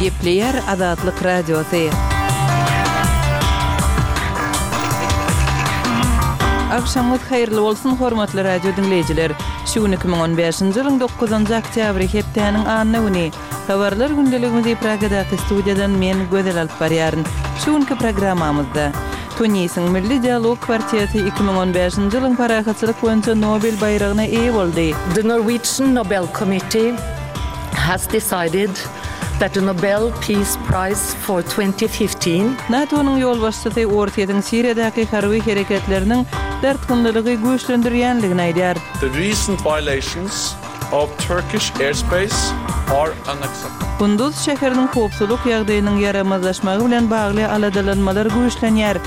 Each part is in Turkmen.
Gepleyer Azatlyk Radiosu. Akşamınız hayırlı olsun hormatly radio dinleyijiler. Şu 2015-nji ýylyň 9-njy oktýabry hepdeniň anyny güni. Habarlar gündeligimizi Pragadaky studiýadan men Gözel alyp barýaryn. Şu günkü programmamyzda Tunisiň Milli Dialog Kwarteti 2015-nji ýylyň parahatçylyk boýunça Nobel bayragyna eýe boldy. The Norwegian Nobel Committee has decided that the Nobel Peace Prize for 2015 NATO'nun yol başçysy Ortaýadyň Siriýadaky harby hereketlerining dertkinligi güýçlendirýänligini aýdýar. The recent violations of Turkish airspace are unacceptable. Kunduz şäheriniň howpsuzlyk ýagdaýynyň yaramazlaşmagy bilen bagly aladalanmalar güýçlenýär.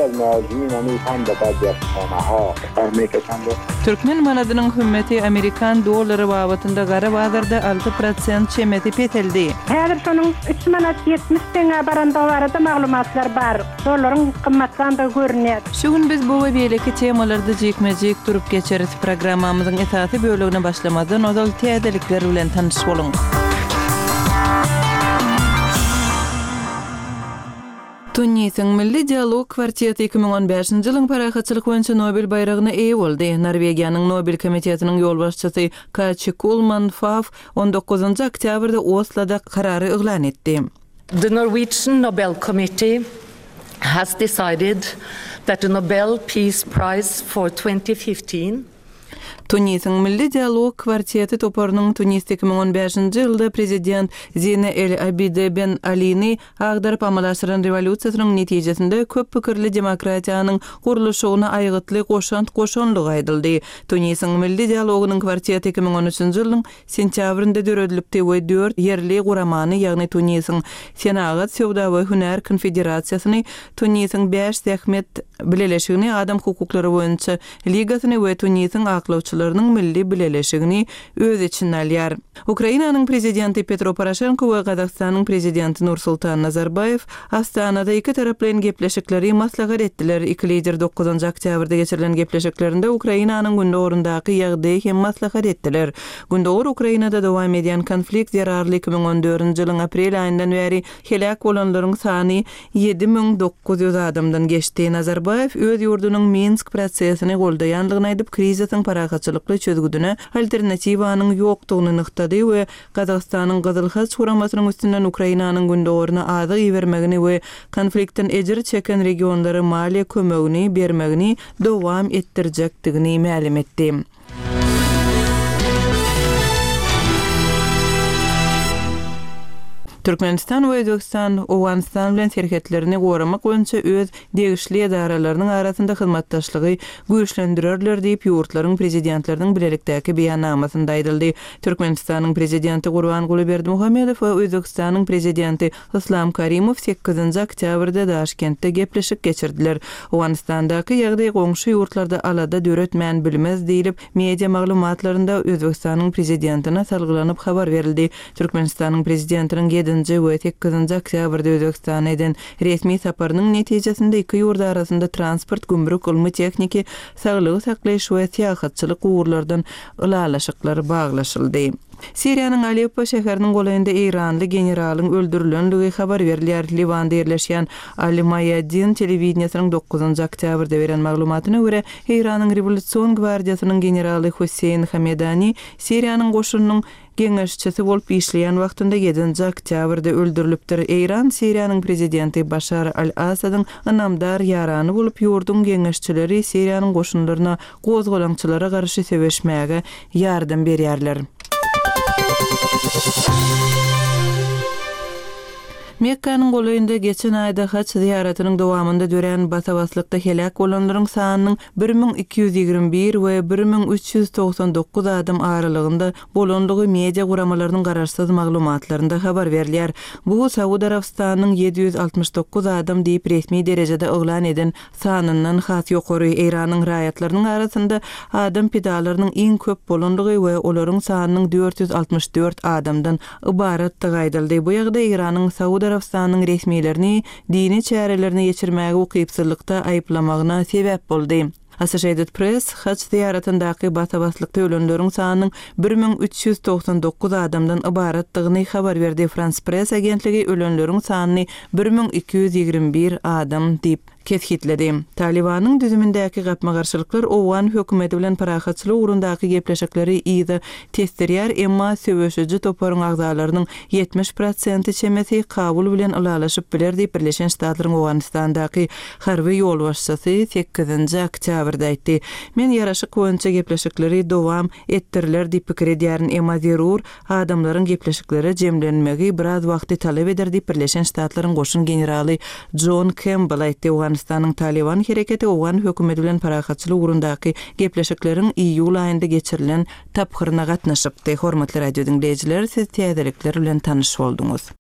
Türkmen manadynyň hümeti Amerikan dollary babatynda gara bazarda 6% çemeti peteldi. Häzir şonuň 3 manat 70 teňe baranda barada maglumatlar bar. Dollaryň kymmatlanda görünýär. Şu gün biz bu we beýleki temalarda jekmejek durup geçeris programmamyzyň esasy bölegine başlamadan ozal täzelikler bilen tanyş boluň. Tunisiň Milli Dialog Kwarteti 2015-nji ýylyň parahatçylyk boýunça Nobel bayragyna eýe boldy. Norwegiýanyň Nobel komitetiniň ýol başçysy Kaçy Kulman Faf 19-njy oktýabrda Osloda karary eglan etdi. The Norwegian Nobel Committee has decided that the Nobel Peace Prize for 2015 Tunisiň Milli Dialog Kwarteti toparynyň Tunis 2015-nji ýylda prezident Zine El Abide Ben Ali'ni agdaryp amalaşdyran rewolýusiýasynyň netijesinde köp pikirli demokratiýanyň gurulşygyna aýgytly goşanlyk aýdyldy. Tunisiň Milli Dialogynyň Kwarteti 2013-nji ýylyň sentýabrynda döredilipdi we 4 ýerli guramany, ýagny Tunisiň Senagat Sowda we Hünär Konfederasiýasyny, Tunisiň 5 zähmet bileleşigini, adam hukuklary boýunça ligasyny we Tunisiň aklawçylarynyň milli bileleşigini öz içine alýar. Ukrainanyň prezidenti Petro Poroshenko we Gazagstanyň prezidenti Nursultan Nazarbayev Astanada iki taraplyň gepleşikleri maslahat etdiler. Iki lider 9-njy oktýabrda geçirilen gepleşiklerinde Ukrainanyň gündegorundaky ýagdaýy hem maslahat etdiler. Gündegor Ukrainada dowam edýän konflikt ýararly 2014-nji ýylyň aprel aýyndan beri helak bolanlaryň sany 7900 adamdan geçdi. Nazarbayev öz ýurdunyň Minsk prosesini goldaýanlygyny aýdyp, krizisyň parahatçylykly çözgüdüne alternatiwanyň ýokdugyny nykdady we Gazagstanyň Gazylhaç guramasynyň üstünden Ukrainanyň gündegoruna azyk bermegini we konfliktten ejir çeken regionlary maliýe kömegini bermegini dowam etdirjekdigini ma'lum etdi. Türkmenistan we Özbegistan Owganistan bilen serhetlerini goramak boýunça öz degişli edaralarynyň arasynda hyzmatdaşlygy güýçlendirerler diýip ýurtlaryň prezidentleriniň bilelikdäki beýannamasynda aýdyldy. Türkmenistanyň prezidenti Gurbanguly Berdimuhammedow we Özbegistanyň prezidenti Islam Karimow 8-nji oktýabrda Daşkentde gepleşik geçirdiler. Owganistandaky ýagdaý goňşy ýurtlarda alada döretmän bilmez diýilip, media maglumatlarynda Özbegistanyň prezidentine salgylanyp habar berildi. Türkmenistanyň prezidentiniň 7-nji we 8-nji oktýabrda Özbegistana eden resmi saparynyň netijesinde iki ýurt arasynda transport, gümrük, ilmi tekniki, saglygy saklaýyş we syýahatçylyk uğurlardan ılalaşyklar baglaşyldy. Siriýanyň Aleppo şäheriniň golayynda Iranly generalyň öldürilenligi habar berilýär. Livanda ýerleşýän Ali Mayadin telewizionynyň 9-njy oktýabrda beren maglumatyna görä, Iranyň Rewolýusiýon gwardiýasynyň generaly Hüseyin Hamedani Siriýanyň goşunynyň geňeşçisi bolup işleýän wagtynda 7-nji oktýabrda öldürilipdir. Iran Siriýanyň prezidenti Bashar al-Asadyň anamdar ýarany bolup ýurdun geňeşçileri Siriýanyň goşunlaryna gozgolaňçylara garşy sebeşmäge ýardam berýärler. Mekkanyň golayynda geçen aýda haç ziýaratynyň dowamında dören basabaslykda helak bolanlaryň sanynyň 1221 we 1399 adam aralygynda bolanlygy media guramalarynyň garaşsyz maglumatlarynda habar berilýär. Bu Saudy Arabistanynyň 769 adam diýip resmi derejede eglan eden sanyndan has ýokary. Iranyň raýatlarynyň arasynda adam pedalarynyň iň köp bolanlygy we olaryň sanynyň 464 adamdan ibaratdygy aýdyldy. Bu ýagdaý Iranyň Saudy Arabistanyň resmiýetlerini dini çärelerini geçirmäge we gypsyrlykda aýplamagyna sebäp boldy. Associated Press haç ziyaretindäki batabatlykda ölenleriň sanynyň 1399 adamdan ibaratdygyny habar berdi. France Press agentligi ölenleriň sanyny 1221 adam diýip kethitledi. Talibanyň düzümindäki gapmagarçylyklar Owan hökümeti bilen parahatçylyk urundaky gepleşikleri ýa-da testirýär, emma söwüşüji toparyň agzalarynyň 70% çemeti Kabul bilen alalaşyp biler diýip Birleşen Ştatlaryň Owganistandaky harby ýol başçysy 8-nji oktýabrda aýtdy. Men ýaraşyk boýunça gepleşikleri dowam etdirler diýip pikir edýärin, emma zerur adamlaryň gepleşikleri jemlenmegi biraz wagty talap eder diýip Birleşen Ştatlaryň goşun generaly John Campbell aýtdy. Owganistanyň Taliban hereketi Owan hökümeti bilen parahatçylyk urundaky gepleşikleriň iýul aýynda geçirilen taphyryna gatnaşypdy. Hormatly radio dinleýijiler, siz täzelikler bilen tanyş bolduňuz.